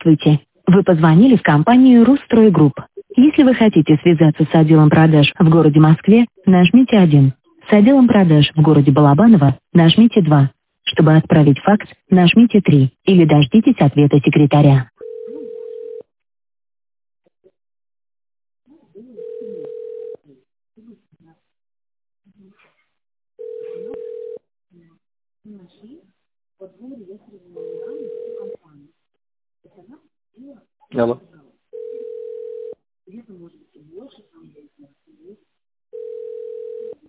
Здравствуйте. Вы позвонили в компанию «Русстрой Групп». Если вы хотите связаться с отделом продаж в городе Москве, нажмите 1. С отделом продаж в городе Балабаново нажмите 2. Чтобы отправить факс, нажмите 3. Или дождитесь ответа секретаря. Алло.